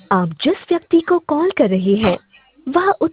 आप जिस व्यक्ति को कॉल कर रहे हैं वह